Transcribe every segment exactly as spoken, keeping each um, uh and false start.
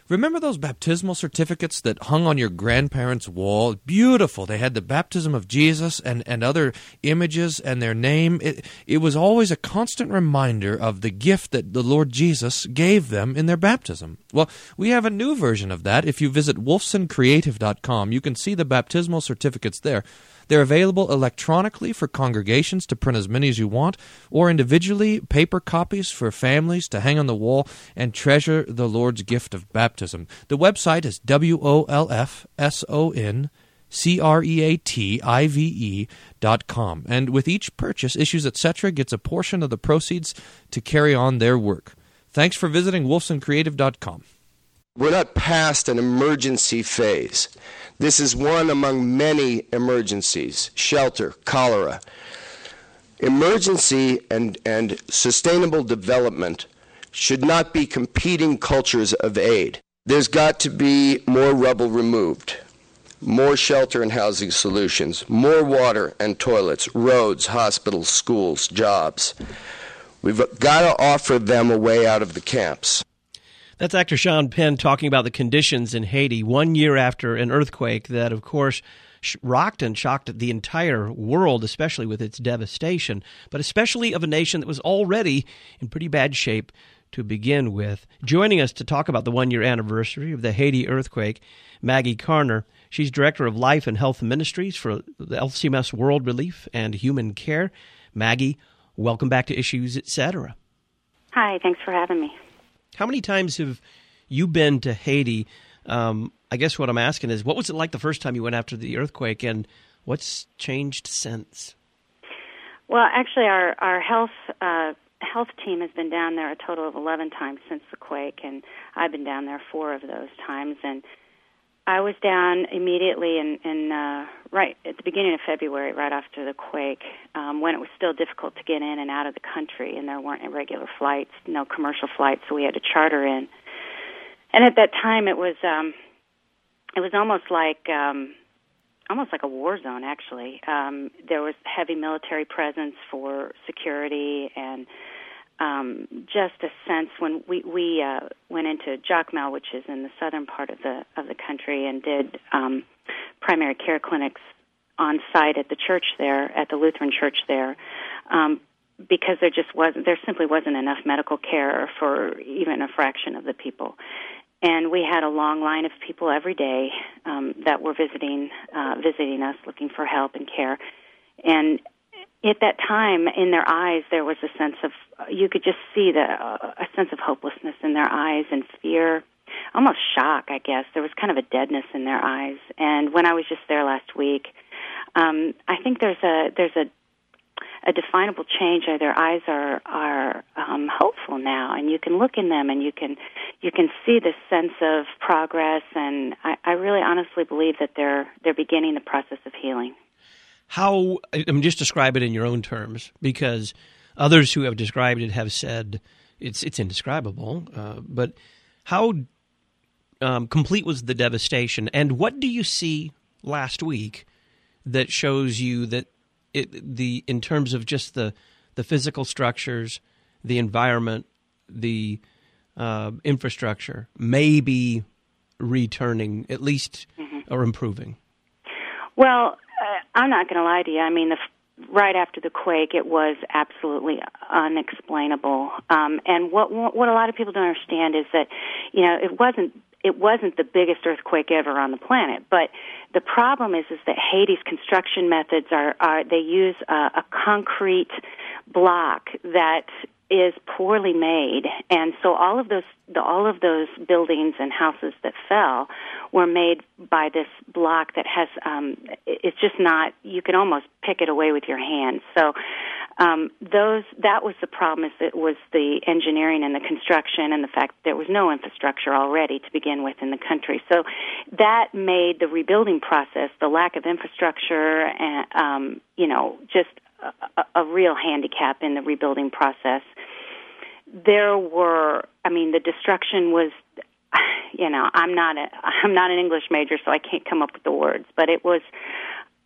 Remember those baptismal certificates that hung on your grandparents' wall? Beautiful. They had the baptism of Jesus and, and other images and their name. It, it was always a constant reminder of the gift that the Lord Jesus gave them in their baptism. Well, we have a new version of that. If you visit wolfson creative dot com, you can see the baptismal certificates there. They're available electronically for congregations to print as many as you want, or individually, paper copies for families to hang on the wall and treasure the Lord's gift of baptism. The website is W O L F S O N C R E A T I V E dot com. And with each purchase, Issues Etc. gets a portion of the proceeds to carry on their work. Thanks for visiting wolfson creative dot com. We're not past an emergency phase. This is one among many emergencies: shelter, cholera. Emergency and, and sustainable development should not be competing cultures of aid. There's got to be more rubble removed, more shelter and housing solutions, more water and toilets, roads, hospitals, schools, jobs. We've got to offer them a way out of the camps. That's actor Sean Penn talking about the conditions in Haiti one year after an earthquake that, of course, rocked and shocked the entire world, especially with its devastation, but especially of a nation that was already in pretty bad shape to begin with. Joining us to talk about the one-year anniversary of the Haiti earthquake, Maggie Carner. She's Director of Life and Health Ministries for the L C M S World Relief and Human Care. Maggie, welcome back to Issues Etc. Hi, thanks for having me. How many times have you been to Haiti? Um, I guess what I'm asking is, what was it like the first time you went after the earthquake, and what's changed since? Well, actually, our our health uh, health team has been down there a total of eleven times since the quake, and I've been down there four of those times. And I was down immediately in, in uh, right at the beginning of February, right after the quake, um, when it was still difficult to get in and out of the country, and there weren't regular flights, no commercial flights, so we had to charter in. And at that time, it was um, it was almost like um, almost like a war zone. Actually, um, there was heavy military presence for security, and um, just a sense when we we uh, went into Jacmel, which is in the southern part of the of the country, and did um, primary care clinics on site at the church there, at the Lutheran church there. Um, because there just wasn't, there simply wasn't enough medical care for even a fraction of the people. And we had a long line of people every day um, that were visiting uh, visiting us, looking for help and care. And at that time, in their eyes, there was a sense of, you could just see the uh, a sense of hopelessness in their eyes and fear, almost shock, I guess. There was kind of a deadness in their eyes. And when I was just there last week, um, I think there's a there's a a definable change. Their eyes are are um, hopeful now, and you can look in them, and you can you can see this sense of progress. And I, I really honestly believe that they're they're beginning the process of healing. How? I mean, just describe it in your own terms, because others who have described it have said it's it's indescribable. Uh, but how um, complete was the devastation, and what do you see last week that shows you that It, the in terms of just the, the physical structures, the environment, the uh, infrastructure may be returning at least mm-hmm. or improving? Well, uh, I'm not going to lie to you. I mean, the, right after the quake, it was absolutely unexplainable. Um, and what what a lot of people don't understand is that, you know, it wasn't it wasn't the biggest earthquake ever on the planet, but the problem is is that Haiti's construction methods are, are they use a, a concrete block that is poorly made, and so all of those the, all of those buildings and houses that fell were made by this block that has um, it's just not, you can almost pick it away with your hands. So um, those that was the problem, is that it was the engineering and the construction and the fact that there was no infrastructure already to begin with in the country. So that made the rebuilding process, the lack of infrastructure, and um, you know, just a, a real handicap in the rebuilding process. There were, I mean, the destruction was, you know, I'm not a, I'm not an English major, so I can't come up with the words, but it was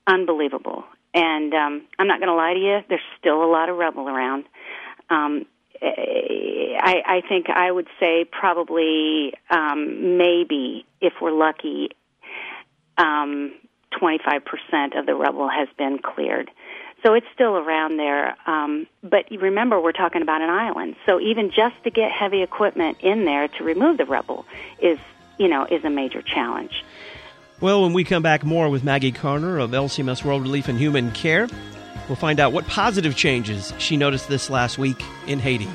unbelievable. And um, I'm not going to lie to you, there's still a lot of rubble around. Um, I, I think I would say probably um, maybe, if we're lucky, um, twenty-five percent of the rubble has been cleared. So it's still around there. Um, but you remember, we're talking about an island. So even just to get heavy equipment in there to remove the rubble is, you know, is a major challenge. Well, when we come back, more with Maggie Karner of L C M S World Relief and Human Care. We'll find out what positive changes she noticed this last week in Haiti.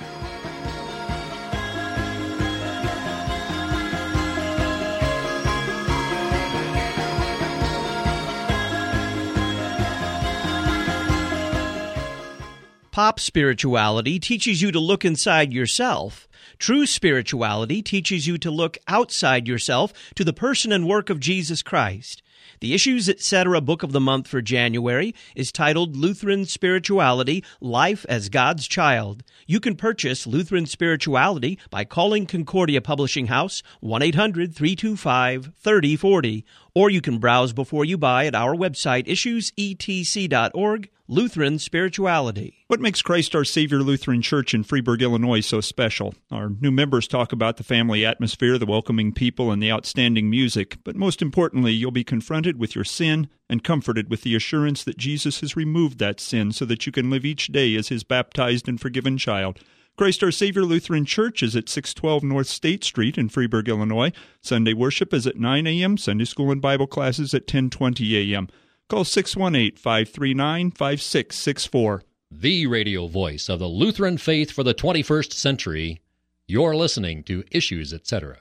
Pop spirituality teaches you to look inside yourself. True spirituality teaches you to look outside yourself to the person and work of Jesus Christ. The Issues Etc. Book of the Month for January is titled Lutheran Spirituality, Life as God's Child. You can purchase Lutheran Spirituality by calling Concordia Publishing House, one eight hundred three two five three zero four zero, or you can browse before you buy at our website, issues e t c dot org, Lutheran Spirituality. What makes Christ Our Savior Lutheran Church in Freeburg, Illinois so special? Our new members talk about the family atmosphere, the welcoming people, and the outstanding music. But most importantly, you'll be confronted with your sin and comforted with the assurance that Jesus has removed that sin so that you can live each day as His baptized and forgiven child. Christ Our Savior Lutheran Church is at six twelve North State Street in Freeburg, Illinois. Sunday worship is at nine a.m., Sunday school and Bible classes at ten twenty a.m. Call six one eight, five three nine, five six six four. The radio voice of the Lutheran faith for the twenty-first century. You're listening to Issues Etc.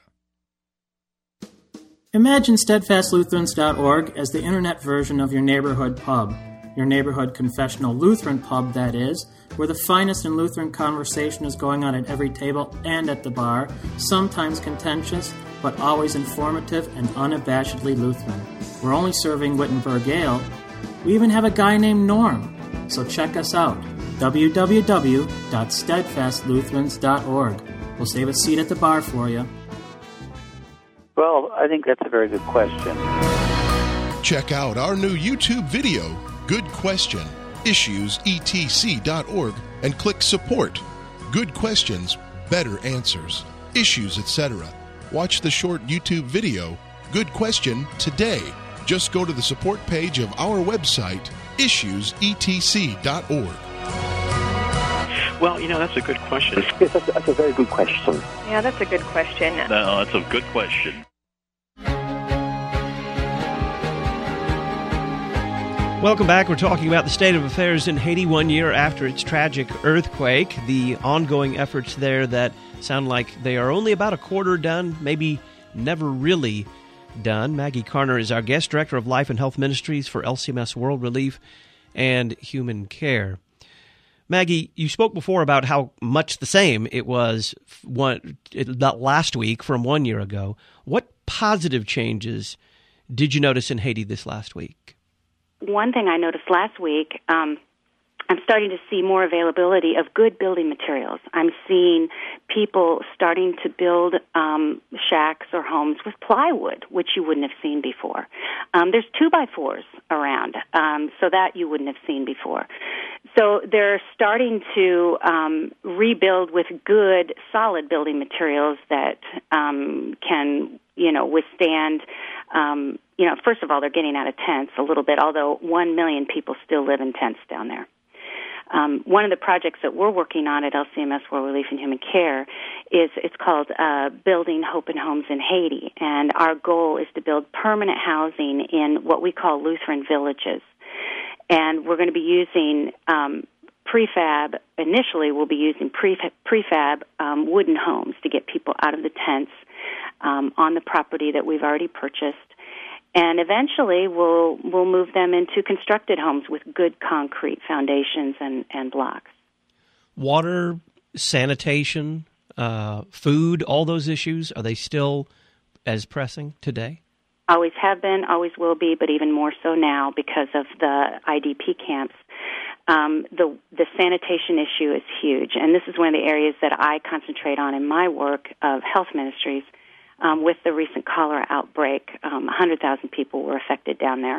Imagine steadfast lutherans dot org as the internet version of your neighborhood pub. Your neighborhood confessional Lutheran pub, that is, where the finest in Lutheran conversation is going on at every table and at the bar, sometimes contentious, but always informative and unabashedly Lutheran. We're only serving Wittenberg Ale. We even have a guy named Norm. So check us out, w w w dot steadfast lutherans dot org. We'll save a seat at the bar for you. Well, I think that's a very good question. Check out our new YouTube video, Good Question, issues e t c dot org, and click Support. Good questions, better answers, issues, et cetera. Watch the short YouTube video, Good Question, today. Just go to the support page of our website, issues e t c dot org. Well, you know, that's a good question. Yes, that's, that's a very good question. Yeah, that's a good question. No, that's a good question. Welcome back. We're talking about the state of affairs in Haiti one year after its tragic earthquake, the ongoing efforts there that sound like they are only about a quarter done, maybe never really done. Maggie Karner is our guest, Director of Life and Health Ministries for L C M S World Relief and Human Care. Maggie, you spoke before about how much the same it was one, it, last week from one year ago. What positive changes did you notice in Haiti this last week? One thing I noticed last week, um, I'm starting to see more availability of good building materials. I'm seeing people starting to build um, shacks or homes with plywood, which you wouldn't have seen before. Um, there's two-by-fours around, um, so that you wouldn't have seen before. So they're starting to um, rebuild with good, solid building materials that um, can, you know, withstand. Um, you know, first of all, they're getting out of tents a little bit, although one million people still live in tents down there. Um, one of the projects that we're working on at L C M S World Relief and Human Care is it's called uh, Building Hope and Homes in Haiti, and our goal is to build permanent housing in what we call Lutheran villages. And we're going to be using um, prefab. Initially, we'll be using prefab, prefab um, wooden homes to get people out of the tents um, on the property that we've already purchased. And eventually, we'll we'll move them into constructed homes with good concrete foundations and, and blocks. Water, sanitation, uh, food, all those issues, are they still as pressing today? Always have been, always will be, but even more so now because of the I D P camps. Um, the the sanitation issue is huge, and this is one of the areas that I concentrate on in my work of health ministries. Um, with the recent cholera outbreak, um, one hundred thousand people were affected down there.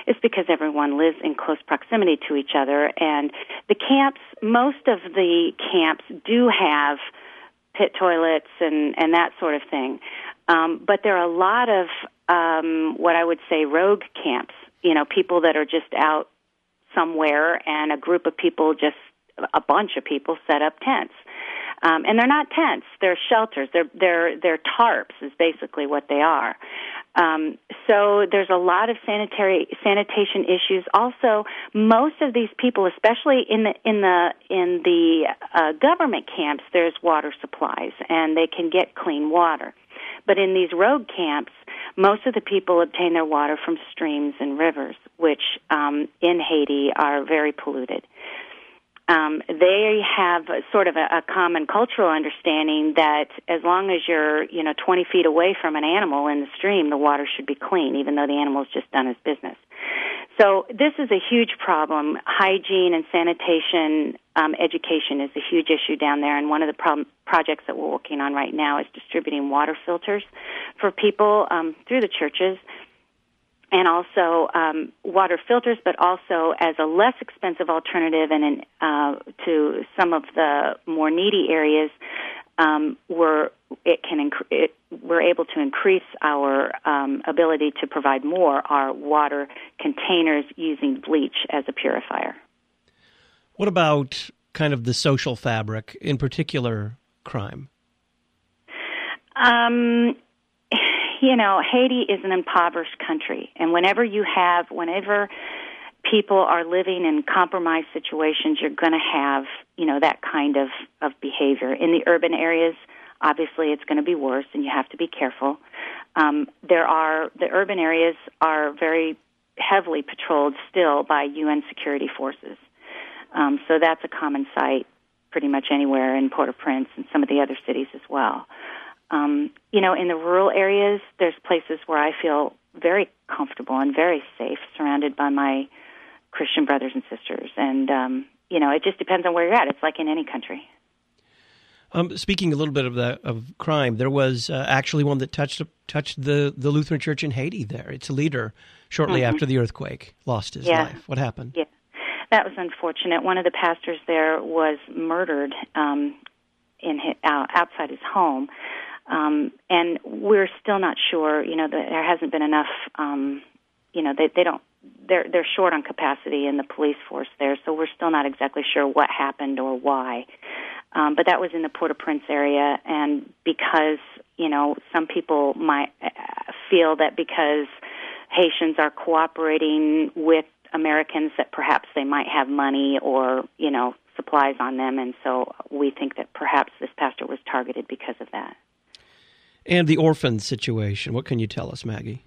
it's because everyone lives in close proximity to each other. And the camps, most of the camps do have pit toilets and, and that sort of thing. Um, but there are a lot of um, what I would say rogue camps, you know, people that are just out somewhere and a group of people, just a bunch of people set up tents. Um, and they're not tents; they're shelters. They're they're they're tarps, is basically what they are. Um, so there's a lot of sanitary sanitation issues. Also, most of these people, especially in the in the in the uh, government camps, there's water supplies and they can get clean water. But in these rogue camps, most of the people obtain their water from streams and rivers, which um, in Haiti are very polluted. Um, they have a, sort of a, a common cultural understanding that as long as you're, you know, twenty feet away from an animal in the stream, the water should be clean, even though the animal's just done his business. So this is a huge problem. Hygiene and sanitation um, education is a huge issue down there, and one of the problem, projects that we're working on right now is distributing water filters for people um, through the churches. And also um, water filters, but also as a less expensive alternative and in, uh, to some of the more needy areas, um, we're, it can inc- it, we're able to increase our um, ability to provide more our water containers using bleach as a purifier. What about kind of the social fabric, in particular crime? Um. You know, Haiti is an impoverished country, and whenever you have, whenever people are living in compromised situations, you're going to have, you know, that kind of, of behavior. In the urban areas, obviously it's going to be worse, and you have to be careful. Um, there are, the urban areas are very heavily patrolled still by U N security forces. Um, so that's a common sight pretty much anywhere in Port-au-Prince and some of the other cities as well. Um, you know, in the rural areas, there's places where I feel very comfortable and very safe, surrounded by my Christian brothers and sisters. And, um, you know, it just depends on where you're at. It's like in any country. Um, speaking a little bit of the, of crime, there was uh, actually one that touched touched the, the Lutheran Church in Haiti there. Its leader, shortly mm-hmm. after the earthquake, lost his yeah. life. What happened? Yeah, that was unfortunate. One of the pastors there was murdered um, in his, uh, outside his home. Um, and we're still not sure, you know, that there hasn't been enough, um, you know, they, they don't, they're, they're short on capacity in the police force there, so we're still not exactly sure what happened or why. Um, but that was in the Port-au-Prince area, and because, you know, some people might feel that because Haitians are cooperating with Americans that perhaps they might have money or, you know, supplies on them, and so we think that perhaps this pastor was targeted because of that. And the orphan situation, what can you tell us, Maggie?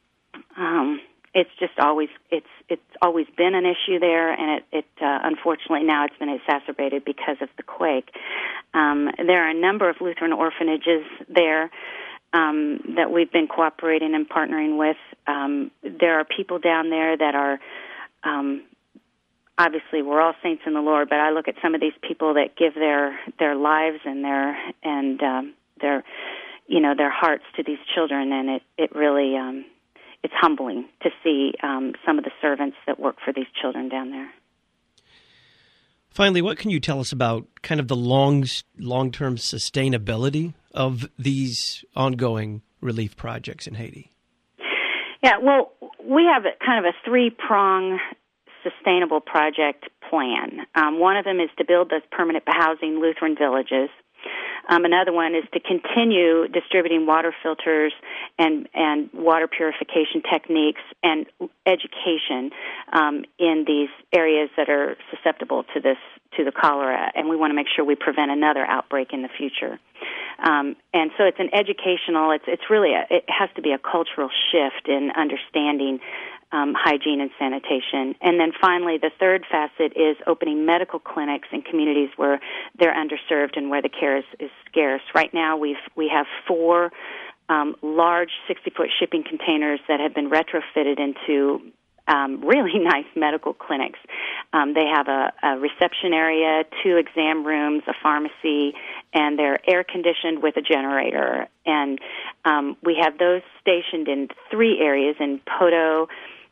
Um, it's just always it's it's always been an issue there, and it, it uh, unfortunately now it's been exacerbated because of the quake. Um, there are a number of Lutheran orphanages there um, that we've been cooperating and partnering with. Um, there are people down there that are. Um, Obviously, we're all saints in the Lord, but I look at some of these people that give their their lives and their and um, their you know, their hearts to these children, and it, it really, um, it's humbling to see um, some of the servants that work for these children down there. Finally, what can you tell us about kind of the long, long-term sustainability of these ongoing relief projects in Haiti? Yeah, well, we have a, kind of a three-prong sustainable project plan. Um, one of them is to build those permanent housing Lutheran villages. Um, another one is to continue distributing water filters and, and water purification techniques and education um, in these areas that are susceptible to this to the cholera, and we want to make sure we prevent another outbreak in the future. Um, and so it's an educational. It's it's really a, it has to be a cultural shift in understanding Um, hygiene and sanitation. And then finally, the third facet is opening medical clinics in communities where they're underserved and where the care is, is scarce. Right now, we've, we have four um, large sixty-foot shipping containers that have been retrofitted into um, really nice medical clinics. Um, they have a, a reception area, two exam rooms, a pharmacy, and they're air-conditioned with a generator. And um, we have those stationed in three areas, in Poto,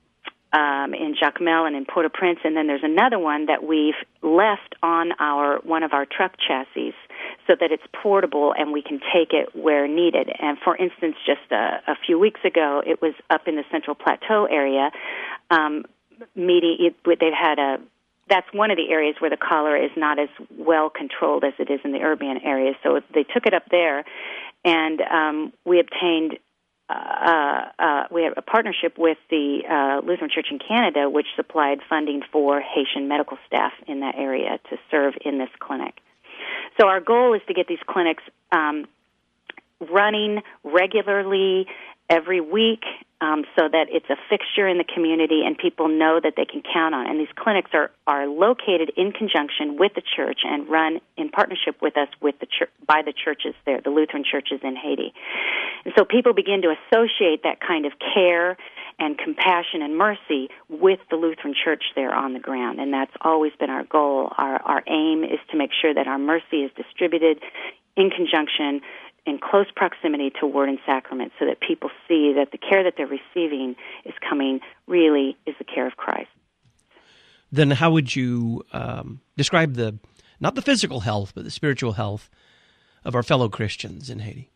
um, in Jacmel and in Port-au-Prince, and then there's another one that we've left on our one of our truck chassis so that it's portable and we can take it where needed. And for instance, just a, a few weeks ago, it was up in the Central Plateau area. Um, meeting, it, they've had a That's one of the areas where the cholera is not as well controlled as it is in the urban areas. So they took it up there, and um, we obtained uh, uh, we have a partnership with the uh, Lutheran Church in Canada, which supplied funding for Haitian medical staff in that area to serve in this clinic. So our goal is to get these clinics um, running regularly every week, um, so that it's a fixture in the community and people know that they can count on it. And these clinics are, are located in conjunction with the church and run in partnership with us with the church, by the churches there, the Lutheran churches in Haiti. And so people begin to associate that kind of care and compassion and mercy with the Lutheran church there on the ground. And that's always been our goal. Our, our aim is to make sure that our mercy is distributed in conjunction in close proximity to Word and Sacrament so that people see that the care that they're receiving is coming really is the care of Christ. Then how would you um, describe the, not the physical health, but the spiritual health of our fellow Christians in Haiti?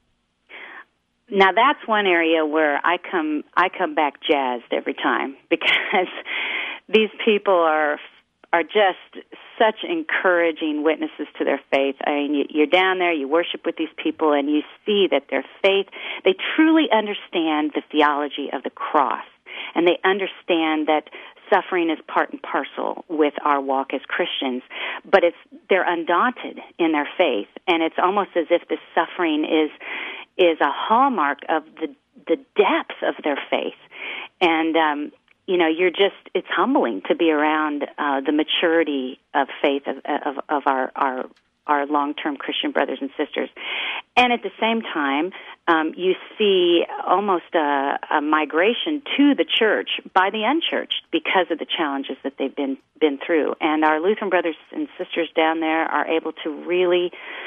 Now that's one area where I come I come back jazzed every time because these people are are just such encouraging witnesses to their faith. I mean, you're down there, you worship with these people, and you see that their faith, they truly understand the theology of the cross, and they understand that suffering is part and parcel with our walk as Christians, but it's they're undaunted in their faith, and it's almost as if this suffering is is a hallmark of the the depth of their faith. And um you know, you're just, it's humbling to be around uh, the maturity of faith of, of, of our, our, our long-term Christian brothers and sisters. And at the same time, um, you see almost a, a migration to the church by the unchurched because of the challenges that they've been, been through. And our Lutheran brothers and sisters down there are able to really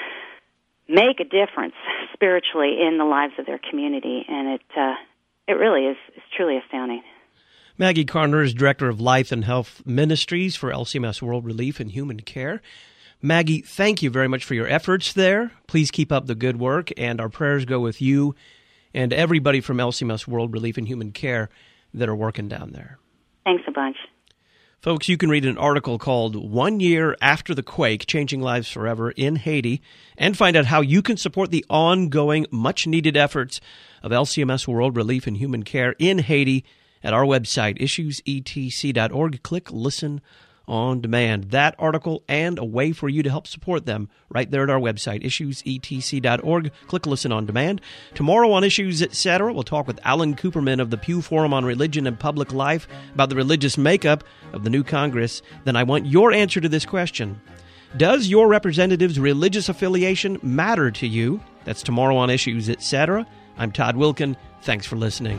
make a difference spiritually in the lives of their community. And it, uh, it really is, is truly astounding. Maggie Carner is Director of Life and Health Ministries for L C M S World Relief and Human Care. Maggie, thank you very much for your efforts there. Please keep up the good work, and our prayers go with you and everybody from L C M S World Relief and Human Care that are working down there. Thanks a bunch. Folks, you can read an article called One Year After the Quake, Changing Lives Forever in Haiti, and find out how you can support the ongoing, much-needed efforts of L C M S World Relief and Human Care in Haiti at our website, issues e t c dot org. Click Listen on Demand. That article and a way for you to help support them right there at our website, issues e t c dot org. Click Listen on Demand. Tomorrow on Issues, et cetera, we'll talk with Alan Cooperman of the Pew Forum on Religion and Public Life about the religious makeup of the new Congress. Then I want your answer to this question. Does your representative's religious affiliation matter to you? That's tomorrow on Issues, et cetera. I'm Todd Wilken. Thanks for listening.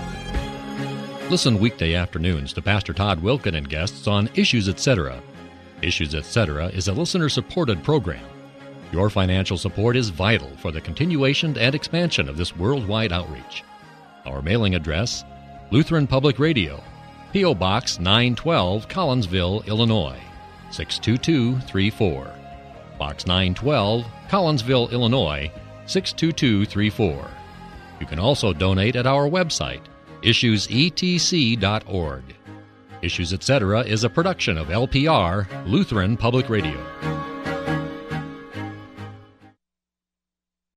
Listen weekday afternoons to Pastor Todd Wilken and guests on Issues, et cetera. Issues, et cetera is a listener-supported program. Your financial support is vital for the continuation and expansion of this worldwide outreach. Our mailing address, Lutheran Public Radio, P O. Box nine twelve, Collinsville, Illinois, six two two three four. Box nine twelve, Collinsville, Illinois, six two two three four. You can also donate at our website, issues e t c dot org. Issues, et cetera is a production of L P R, Lutheran Public Radio.